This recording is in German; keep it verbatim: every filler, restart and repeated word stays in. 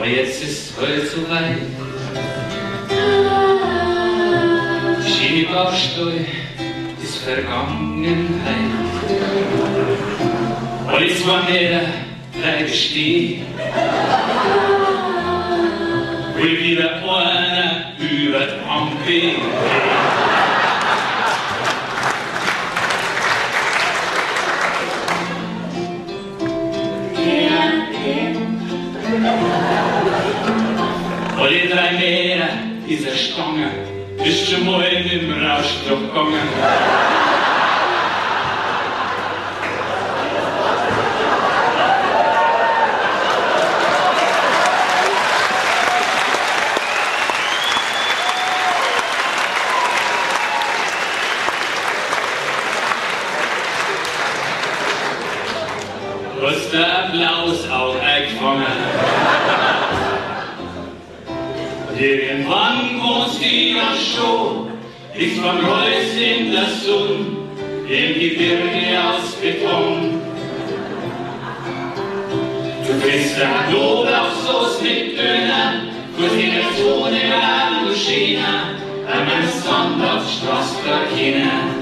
jetzt ist wohl zu weit. Skibaustall ist Vergangenheit. Alles war mehr bleibt stehen. Will wieder einer über die Ampel. Alle drei Meter dieser Stange bist schon mal im Rausch durchgegangen. Du hast den Applaus auch eingefangen. Irgendwann kommst du ja schon, liegst von Holz in der Sonne, im Gebirge aus Beton. Du kriegst ein Knoblauchsoße mit Döner, kurz in der Zone werden du Schiene, wenn man Sand auf Straßburg hin.